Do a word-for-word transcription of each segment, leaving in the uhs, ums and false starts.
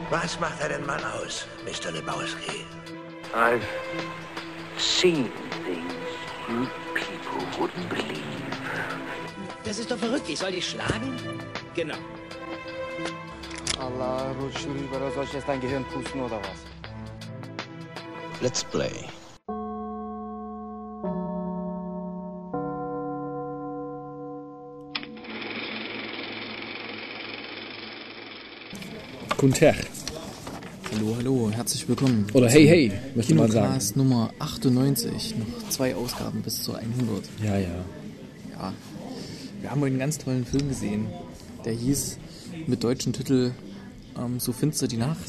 Was macht einen Mann aus, Mister Lebowski? I've seen things you people wouldn't believe. Das ist doch verrückt, ich soll dich schlagen? Genau. Allah, rutsch rüber, soll ich jetzt dein Gehirn pusten oder was? Let's play. Guten Tag. Hallo, hallo, herzlich willkommen. Oder hey, hey, müsste man sagen. Kinocast Nummer achtundneunzig, noch zwei Ausgaben bis zur hundert. Ja, ja. Ja, wir haben heute einen ganz tollen Film gesehen, der hieß mit deutschem Titel ähm, So finster die Nacht.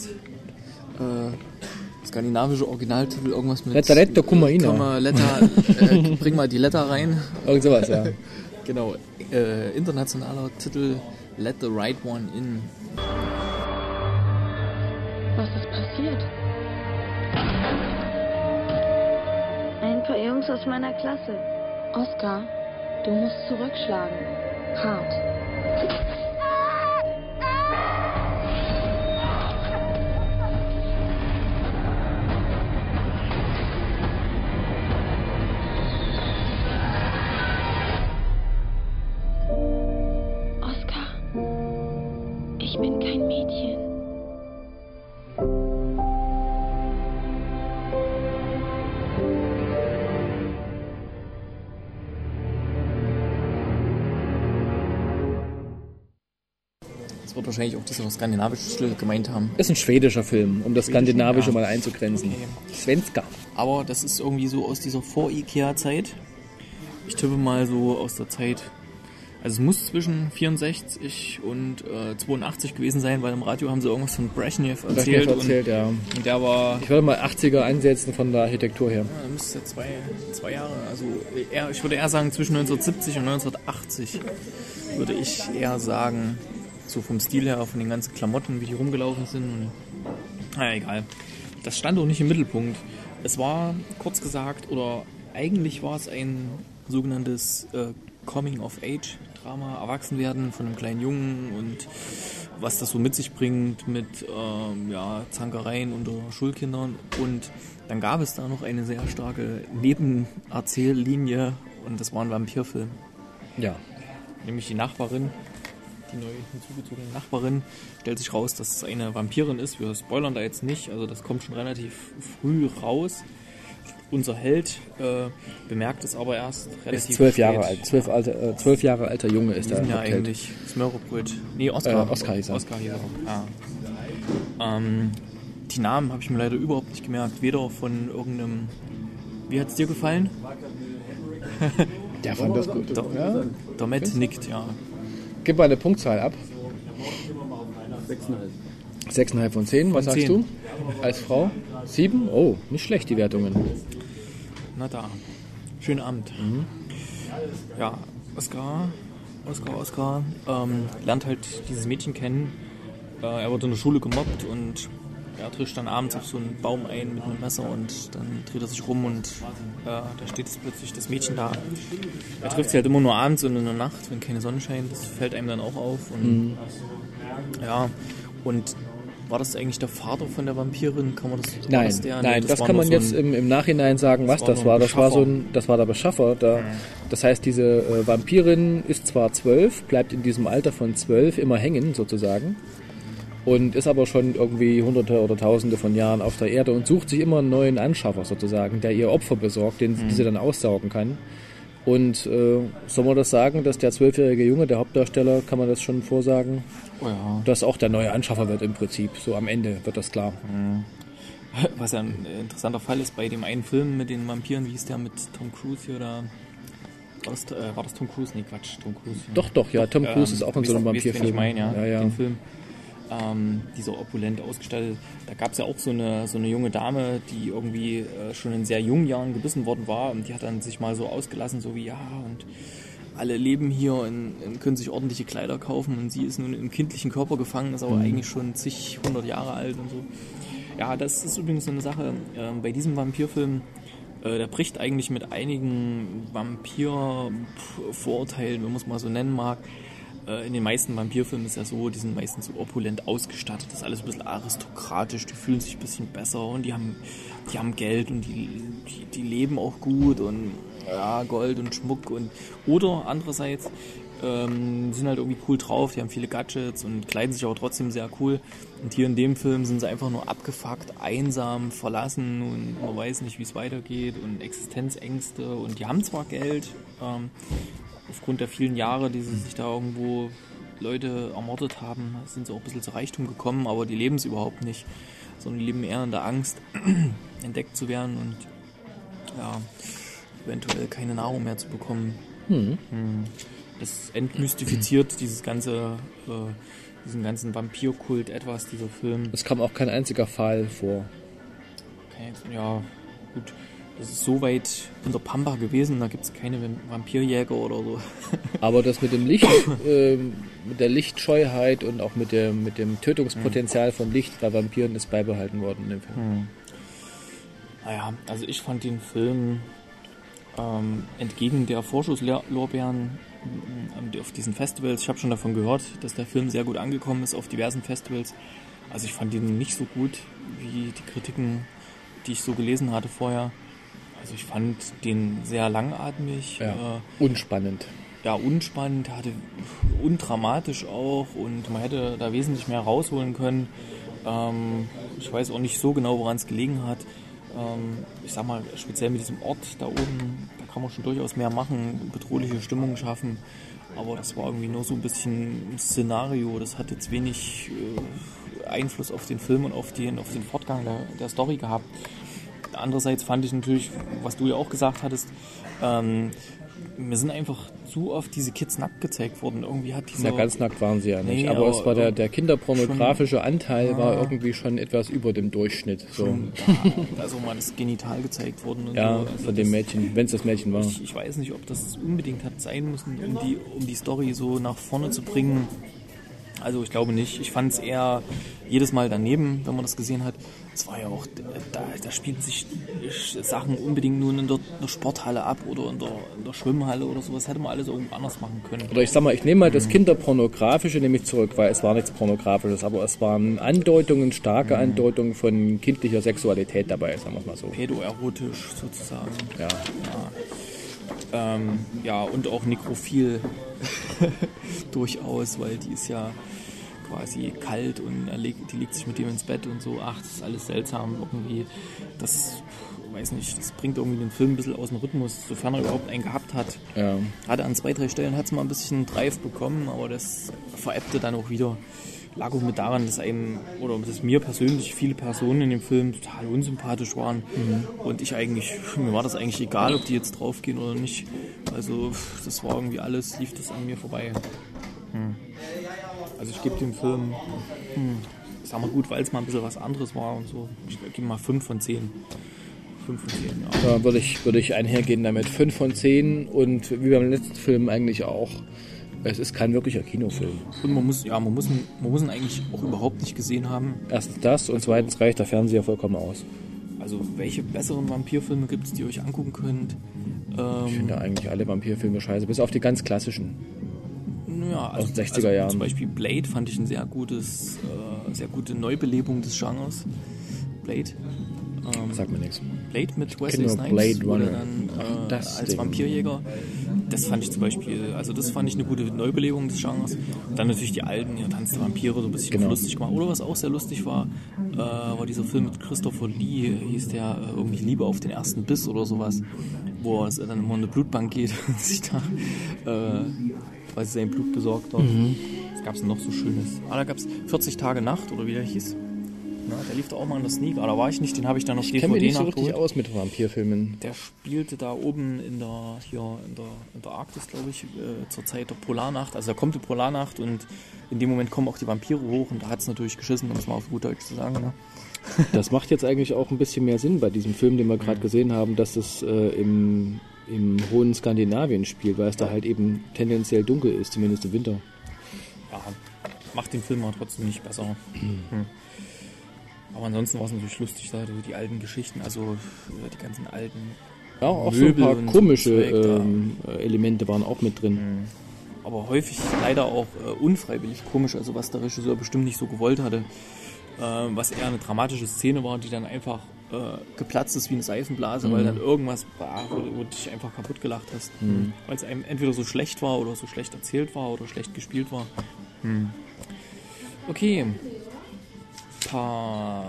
Äh, skandinavische Originaltitel, irgendwas mit... Letter, Letter, komm mal rein. Mal Letter, äh, bring mal die Letter rein. Irgend sowas, ja. Genau, äh, internationaler Titel Let the Right One In. Was ist passiert? Ein paar Jungs aus meiner Klasse. Oskar, du musst zurückschlagen. Hart. Oskar, ich bin kein Mädchen. Wird wahrscheinlich auch dieser skandinavische Titel gemeint haben. Ist ein schwedischer Film, um das Skandinavische ja. mal einzugrenzen. Okay. Svenska. Aber das ist irgendwie so aus dieser Vor-Ikea-Zeit. Ich tippe mal so aus der Zeit, also es muss zwischen vierundsechzig und äh, zweiundachtzig gewesen sein, weil im Radio haben sie irgendwas von Brezhnev erzählt. Brezhnev erzählt, und, ja. Und der war... Ich würde mal achtziger einsetzen von der Architektur her. Ja, müsste zwei, zwei Jahre, also eher, ich würde eher sagen zwischen neunzehnhundertsiebzig und neunzehnhundertachtzig würde ich eher sagen... So vom Stil her, von den ganzen Klamotten, wie die rumgelaufen sind. Und, naja, egal. Das stand auch nicht im Mittelpunkt. Es war, kurz gesagt, oder eigentlich war es ein sogenanntes äh, Coming-of-Age-Drama, Erwachsenwerden von einem kleinen Jungen und was das so mit sich bringt mit ähm, ja, Zankereien unter Schulkindern. Und dann gab es da noch eine sehr starke Nebenerzähllinie und das war ein Vampirfilm. Ja. Nämlich die Nachbarin. Die neu hinzugezogene Nachbarin, stellt sich raus, dass es eine Vampirin ist. Wir spoilern da jetzt nicht, also das kommt schon relativ früh raus. Unser Held äh, bemerkt es aber erst relativ ist zwölf spät. Jahre alt. Zwölf, alter, äh, zwölf Jahre alter Junge ist da. Ja, eigentlich. Smörrebröt. Nee, Oskar. Äh, Oskar hieß er. Oskar hieß er. Ja. Ähm, die Namen habe ich mir leider überhaupt nicht gemerkt. Weder von irgendeinem... Wie hat es dir gefallen? Der fand das gut. Der, ja. der Matt nickt, ja. Gib mal eine Punktzahl ab. sechs Komma fünf von zehn. Was Von sagst zehn. du? Als Frau? sieben? Oh, nicht schlecht, die Wertungen. Na da. Schönen Abend. Mhm. Ja, Oskar, Oskar, Oskar ähm, lernt halt dieses Mädchen kennen. Äh, er wird in der Schule gemobbt und er trischt dann abends auf so einen Baum ein mit einem Messer und dann dreht er sich rum und äh, da steht jetzt plötzlich das Mädchen da. Er trifft sie halt immer nur abends und in der Nacht, wenn keine Sonne scheint. Das fällt einem dann auch auf. Und, Mhm. Ja, und war das eigentlich der Vater von der Vampirin? Kann man das? War Nein, das der? nein, Nee, das, das war kann nur man so jetzt ein, im, im Nachhinein sagen, was das war das nur war. ein Das war so Beschaffer. ein, das war der Beschaffer. Da, das heißt, diese äh, Vampirin ist zwar zwölf, bleibt in diesem Alter von zwölf immer hängen sozusagen und ist aber schon irgendwie Hunderte oder Tausende von Jahren auf der Erde und sucht sich immer einen neuen Anschaffer sozusagen, der ihr Opfer besorgt, den Mhm. die sie dann aussaugen kann. Und äh, soll man das sagen, dass der zwölfjährige Junge, der Hauptdarsteller, kann man das schon vorsagen, oh ja. dass auch der neue Anschaffer wird im Prinzip. So am Ende wird das klar. Was ja ein interessanter Fall ist bei dem einen Film mit den Vampiren, wie hieß der mit Tom Cruise hier da? War das, äh, war das Tom Cruise? Nee, Quatsch, Tom Cruise. Ja. Doch, doch, ja, Tom Cruise Ähm, ist auch in weißt so einem du, weißt du, wen Vampirfilm. ich meine, ja, ja, ja. den Film. Ähm, dieser opulent ausgestattet. Da gab es ja auch so eine, so eine junge Dame, die irgendwie äh, schon in sehr jungen Jahren gebissen worden war und die hat dann sich mal so ausgelassen, so wie, ja, und alle leben hier und, und können sich ordentliche Kleider kaufen und sie ist nun im kindlichen Körper gefangen, ist aber Mhm. eigentlich schon zig, hundert Jahre alt und so. Ja, das ist übrigens so eine Sache, äh, bei diesem Vampirfilm, äh, der bricht eigentlich mit einigen Vampir-Vorurteilen, wenn man es mal so nennen mag. äh, in den meisten Vampirfilmen ist ja so, die sind meistens so opulent ausgestattet, das ist alles ein bisschen aristokratisch, die fühlen sich ein bisschen besser und die haben, die haben Geld und die, die, die leben auch gut und ja, Gold und Schmuck und oder andererseits ähm, sind halt irgendwie cool drauf, die haben viele Gadgets und kleiden sich aber trotzdem sehr cool. Und hier in dem Film sind sie einfach nur abgefuckt, einsam, verlassen und man weiß nicht, wie es weitergeht und Existenzängste und die haben zwar Geld, ähm, aufgrund der vielen Jahre, die sie sich da irgendwo Leute ermordet haben, sind sie auch ein bisschen zu Reichtum gekommen, aber die leben es überhaupt nicht, sondern die leben eher in der Angst, entdeckt zu werden und ja, eventuell keine Nahrung mehr zu bekommen. Hm. Das entmystifiziert dieses ganze, äh, diesen ganzen Vampirkult etwas, dieser Film. Es kam auch kein einziger Fall vor. Okay, ja, gut. Das ist so weit in der Pampa gewesen, da gibt es keine Vampirjäger oder so. Aber das mit dem Licht, äh, mit der Lichtscheuheit und auch mit dem, mit dem Tötungspotenzial von Licht bei Vampiren ist beibehalten worden in dem Film. Hm. Naja, also ich fand den Film ähm, entgegen der Vorschusslorbeeren ähm, auf diesen Festivals, ich habe schon davon gehört, dass der Film sehr gut angekommen ist auf diversen Festivals. Also ich fand ihn nicht so gut wie die Kritiken, die ich so gelesen hatte vorher. Also ich fand den sehr langatmig. Ja, äh, unspannend. Ja, unspannend, hatte undramatisch auch und man hätte da wesentlich mehr rausholen können. Ähm, ich weiß auch nicht so genau, woran es gelegen hat. Ähm, ich sag mal, speziell mit diesem Ort da oben, da kann man schon durchaus mehr machen, bedrohliche Stimmung schaffen. Aber das war irgendwie nur so ein bisschen ein Szenario. Das hat jetzt wenig äh, Einfluss auf den Film und auf den, auf den Fortgang der, der Story gehabt. Andererseits fand ich natürlich, was du ja auch gesagt hattest, ähm, mir sind einfach zu oft diese Kids nackt gezeigt worden. Irgendwie hat dieser... Ja, ganz nackt waren sie ja nicht. Nee, aber, aber es war der, der kinderpornografische schon, Anteil ja, war irgendwie schon etwas über dem Durchschnitt. So. Schon, ja, also mal das Genital gezeigt worden. Und ja, so. Also von dem das, Mädchen, wenn es das Mädchen war. Ich, ich weiß nicht, ob das unbedingt hat sein müssen, um die, um die Story so nach vorne zu bringen. Also ich glaube nicht. Ich fand es eher jedes Mal daneben, wenn man das gesehen hat. Es war ja auch, da, da spielen sich Sachen unbedingt nur in der, in der Sporthalle ab oder in der, in der Schwimmhalle oder sowas. Hätte man alles irgendwo anders machen können. Oder ich sag mal, ich nehme mal das Kinderpornografische nämlich zurück, weil es war nichts Pornografisches, aber es waren Andeutungen, starke mhm. Andeutungen von kindlicher Sexualität dabei, sagen wir es mal so. Pädoerotisch sozusagen. Ja. Ja, ähm, ja und auch nekrophil durchaus, weil die ist ja quasi kalt und er legt, die legt sich mit dem ins Bett und so. Ach, das ist alles seltsam irgendwie. Das, weiß nicht, das bringt irgendwie den Film ein bisschen aus dem Rhythmus, sofern er überhaupt einen gehabt hat. Ja. Hatte an zwei, drei Stellen hat es mal ein bisschen Drive bekommen, aber das verebbte dann auch wieder. Lag auch mit daran, dass einem, oder dass mir persönlich viele Personen in dem Film total unsympathisch waren. Mhm. Und ich eigentlich, mir war das eigentlich egal, ob die jetzt draufgehen oder nicht. Also das war irgendwie alles, lief das an mir vorbei. Hm. Also ich gebe dem Film, hm, ich sag mal gut, weil es mal ein bisschen was anderes war und so, ich gebe mal fünf von zehn. fünf von zehn, ja. Da würde ich, würde ich einhergehen damit. fünf von zehn und wie beim letzten Film eigentlich auch. Es ist kein wirklicher Kinofilm. Und man muss, ja, man muss, ihn, man muss ihn eigentlich auch überhaupt nicht gesehen haben. Erstens das und zweitens reicht der Fernseher vollkommen aus. Also welche besseren Vampirfilme gibt es, die ihr euch angucken könnt? Ähm, ich finde eigentlich alle Vampirfilme scheiße, bis auf die ganz klassischen. Ja, also, aus den sechziger Jahren. Also zum Beispiel Blade fand ich ein sehr gutes, äh, sehr gute Neubelebung des Genres. Blade. Ähm, Sag mir nichts. Blade mit Wesley Snipes Blade Runner. dann äh, das als Ding. Vampirjäger. Das fand ich zum Beispiel, also das fand ich eine gute Neubelebung des Genres. Und dann natürlich die alten, ja, Tanz der Vampire, so ein bisschen genau. lustig gemacht. Oder was auch sehr lustig war, äh, war dieser Film mit Christopher Lee, hieß der äh, irgendwie Liebe auf den ersten Biss oder sowas, wo es dann immer in eine Blutbank geht und sich da äh, quasi sein Blut besorgt hat. Mhm. Was gab es denn noch so Schönes? Ah, da gab es vierzig Tage Nacht, oder wie der hieß. Na, der lief da auch mal in der Sneak, aber da war ich nicht, den habe ich dann auf ich D V D nachgeholt. Ich kenne mich nicht so nachgeholt. richtig aus mit Vampirfilmen. Der spielte da oben in der, hier in der, in der Arktis, glaube ich, äh, zur Zeit der Polarnacht. Also da kommt die Polarnacht und in dem Moment kommen auch die Vampire hoch und da hat es natürlich geschissen, um es mal auf gut Deutsch zu sagen. Ne? Das macht jetzt eigentlich auch ein bisschen mehr Sinn bei diesem Film, den wir gerade mhm. gesehen haben, dass es äh, im, im hohen Skandinavien spielt, weil es da halt eben tendenziell dunkel ist, zumindest im Winter. Ja, macht den Film aber trotzdem nicht besser. Mhm. Hm. Aber ansonsten war es natürlich lustig, da die alten Geschichten, also die ganzen alten Ja, auch Möbel so ein paar und komische so ähm, Elemente waren auch mit drin. Mhm. aber häufig leider auch äh, unfreiwillig komisch, also was der Regisseur bestimmt nicht so gewollt hatte. Äh, was eher eine dramatische Szene war, die dann einfach äh, geplatzt ist wie eine Seifenblase, mhm. weil dann irgendwas, bah, wo, wo du dich einfach kaputt gelacht hast. Mhm. Weil es einem entweder so schlecht war oder so schlecht erzählt war oder schlecht gespielt war. Mhm. Okay. Paar...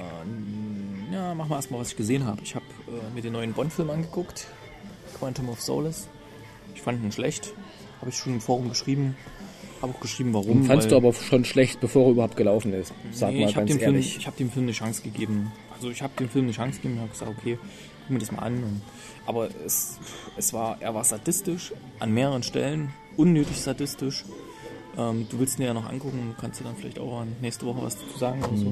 Ja, machen wir erstmal, was ich gesehen habe. Ich habe äh, mir den neuen Bond-Film angeguckt. Quantum of Solace. Ich fand ihn schlecht. Habe ich schon im Forum geschrieben. Habe auch geschrieben, warum. Fandst du aber schon schlecht, bevor er überhaupt gelaufen ist? Sag nee, mal ich habe ganz dem, Film, ehrlich. ich hab dem Film eine Chance gegeben. Also ich habe dem Film eine Chance gegeben und habe gesagt, okay, guck mir das mal an. Und, aber es, es war, er war sadistisch an mehreren Stellen, unnötig sadistisch. Ähm, du willst ihn ja noch angucken, kannst du dann vielleicht auch nächste Woche was dazu sagen. Mhm. Oder so.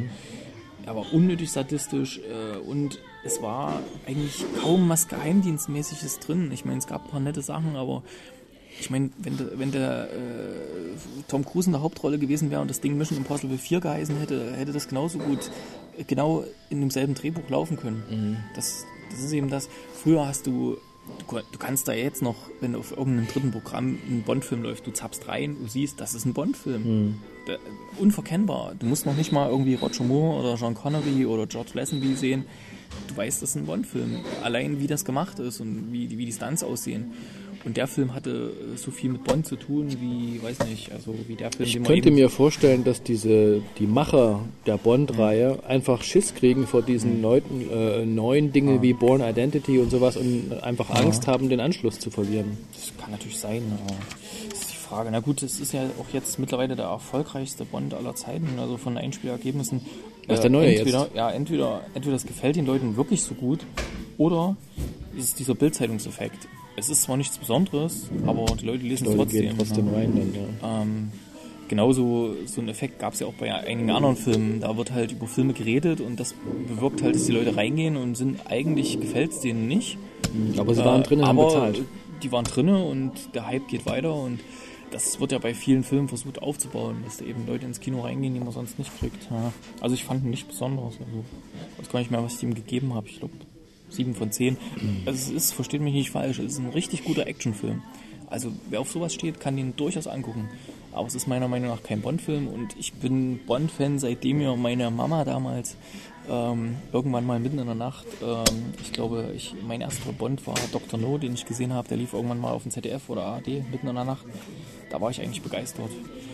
Er war unnötig sadistisch äh, und es war eigentlich kaum was Geheimdienstmäßiges drin. Ich meine, es gab ein paar nette Sachen, aber ich meine, wenn der, wenn der äh, Tom Cruise in der Hauptrolle gewesen wäre und das Ding Mission Impossible vier geheißen hätte, hätte das genauso gut äh, genau in demselben Drehbuch laufen können. Mhm. Das, das ist eben das. Früher hast du, du, du kannst da jetzt noch, wenn auf irgendeinem dritten Programm ein Bond-Film läuft, du zappst rein, du siehst, das ist ein Bond-Film. Mhm. Der, unverkennbar. Du musst noch nicht mal irgendwie Roger Moore oder Sean Connery oder George Lazenby sehen. Du weißt, das ist ein Bond-Film. Allein wie das gemacht ist und wie, wie die Stunts aussehen. Und der Film hatte so viel mit Bond zu tun, wie, weiß nicht, also wie der Film, ich den man könnte eben mir vorstellen, dass diese die Macher der Bond-Reihe mhm. einfach Schiss kriegen vor diesen mhm. neuen, äh, neuen Dingen ah. wie Bourne Identity und sowas und einfach ah. Angst haben, den Anschluss zu verlieren. Das kann natürlich sein, aber das ist die Frage. Na gut, es ist ja auch jetzt mittlerweile der erfolgreichste Bond aller Zeiten, also von Einspielergebnissen. Was ist der neue entweder, jetzt? Ja, entweder, entweder das gefällt den Leuten wirklich so gut oder es ist dieser Bild-Zeitungseffekt. Es ist zwar nichts Besonderes, aber die Leute lesen es trotzdem. Gehen trotzdem ja. rein dann, ja. Ähm, genauso so einen Effekt gab es ja auch bei einigen anderen Filmen. Da wird halt über Filme geredet und das bewirkt halt, dass die Leute reingehen und sind eigentlich gefällt es denen nicht. Aber sie waren drinnen und haben aber bezahlt. Die waren drinnen und der Hype geht weiter und das wird ja bei vielen Filmen versucht aufzubauen, dass da eben Leute ins Kino reingehen, die man sonst nicht kriegt. Ja. Also ich fand ihn nicht besonders. Also ich weiß gar nicht mehr, was ich ihm gegeben habe. Ich glaube sieben von zehn. Also es ist, versteht mich nicht falsch, es ist ein richtig guter Actionfilm. Also wer auf sowas steht, kann den durchaus angucken. Aber es ist meiner Meinung nach kein Bond-Film und ich bin Bond-Fan, seitdem mir meine Mama damals ähm, irgendwann mal mitten in der Nacht, ähm, ich glaube, ich, mein erster Bond war Doktor No, den ich gesehen habe, der lief irgendwann mal auf dem Z D F oder A R D mitten in der Nacht. Da war ich eigentlich begeistert.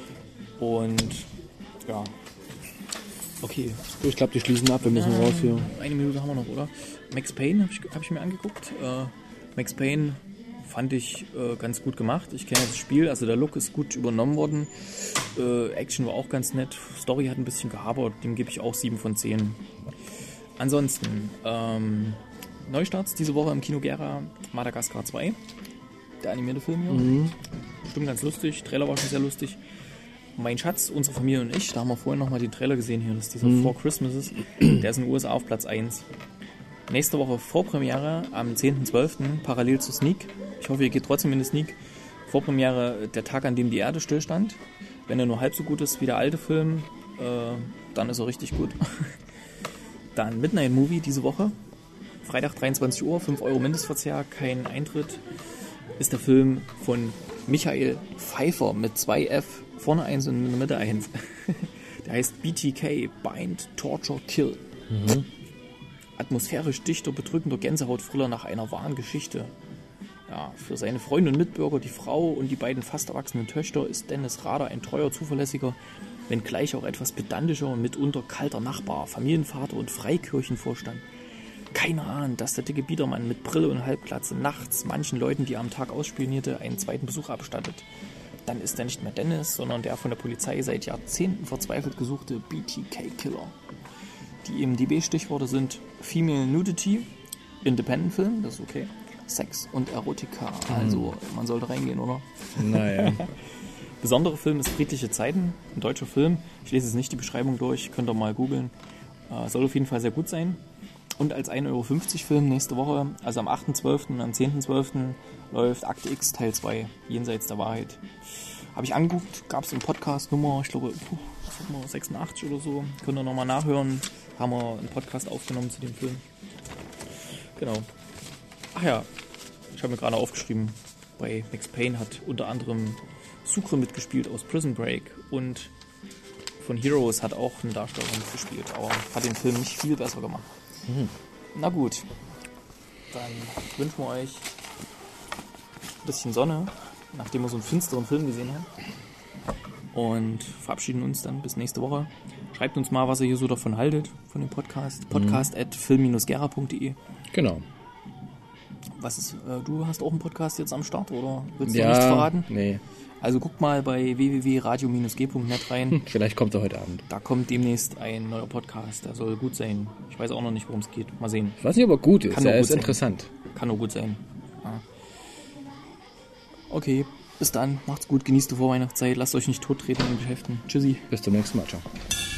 Und ja, okay. Ich glaube, die schließen ab, wir müssen äh, raus hier. Eine Minute haben wir noch, oder? Max Payne habe ich, hab ich mir angeguckt. Äh, Max Payne fand ich äh, ganz gut gemacht. Ich kenne das Spiel, also der Look ist gut übernommen worden. Äh, Action war auch ganz nett. Story hat ein bisschen gehabert, dem gebe ich auch sieben von zehn. Ansonsten, ähm, Neustarts diese Woche im Kino Gera, Madagascar zwei. Der animierte Film hier. Mhm. Bestimmt ganz lustig. Trailer war schon sehr lustig. Mein Schatz, unsere Familie und ich, da haben wir vorhin nochmal den Trailer gesehen hier, das ist dieser mhm. Four Christmases. Der ist in den U S A auf Platz eins. Nächste Woche Vorpremiere am zehnten zwölften parallel zu Sneak. Ich hoffe, ihr geht trotzdem in die Sneak. Vorpremiere der Tag, an dem die Erde stillstand. Wenn er nur halb so gut ist wie der alte Film, äh, dann ist er richtig gut. Dann Midnight Movie diese Woche. Freitag dreiundzwanzig Uhr, fünf Euro Mindestverzehr, kein Eintritt. Ist der Film von Michael Pfeiffer mit zwei F, vorne eins und in der Mitte eins. Der heißt B T K, Bind, Torture, Kill. Mhm. Atmosphärisch dichter, bedrückender Gänsehaut-Thriller nach einer wahren Geschichte. Ja, für seine Freunde und Mitbürger, die Frau und die beiden fast erwachsenen Töchter, ist Dennis Rader ein treuer, zuverlässiger, wenngleich auch etwas pedantischer und mitunter kalter Nachbar, Familienvater und Freikirchenvorstand. Keiner ahnt, dass der dicke Biedermann mit Brille und Halbglatze nachts manchen Leuten, die er am Tag ausspionierte, einen zweiten Besuch abstattet. Dann ist er nicht mehr Dennis, sondern der von der Polizei seit Jahrzehnten verzweifelt gesuchte B T K-Killer. Die I M D B-Stichworte sind Female Nudity, Independent Film, das ist okay, Sex und Erotika. Also man sollte reingehen, oder? Naja. Besondere Film ist Friedliche Zeiten, ein deutscher Film. Ich lese jetzt nicht die Beschreibung durch, könnt ihr mal googeln. Äh, soll auf jeden Fall sehr gut sein. Und als ein Euro fünfzig Film nächste Woche, also am achten zwölften und am zehnten zwölften läuft Akte X Teil zwei, Jenseits der Wahrheit. Habe ich angeguckt, gab es im Podcast Nummer, ich glaube, puh, was hat man, sechsundachtzig oder so. Könnt ihr nochmal nachhören. Haben wir einen Podcast aufgenommen zu dem Film. Genau. Ach ja, ich habe mir gerade aufgeschrieben, bei Max Payne hat unter anderem Sucre mitgespielt aus Prison Break und von Heroes hat auch ein Darsteller mitgespielt, aber hat den Film nicht viel besser gemacht. Mhm. Na gut, dann wünschen wir euch ein bisschen Sonne, nachdem wir so einen finsteren Film gesehen haben. Und verabschieden uns dann bis nächste Woche. Schreibt uns mal, was ihr hier so davon haltet, von dem Podcast. Podcast at film dash gera punkt de. Genau. Was ist, äh, du hast auch einen Podcast jetzt am Start, oder willst du ja, noch nichts verraten? Nee. Also guck mal bei w w w punkt radio dash g punkt net rein. Vielleicht kommt er heute Abend. Da kommt demnächst ein neuer Podcast. Der soll gut sein. Ich weiß auch noch nicht, worum es geht. Mal sehen. Ich weiß nicht, ob er gut ist. Kann Er gut ist sein. interessant. Kann nur gut sein. Ja. Okay, bis dann. Macht's gut. Genießt die Vorweihnachtszeit. Lasst euch nicht tottreten in den Geschäften. Tschüssi. Bis zum nächsten Mal. Ciao.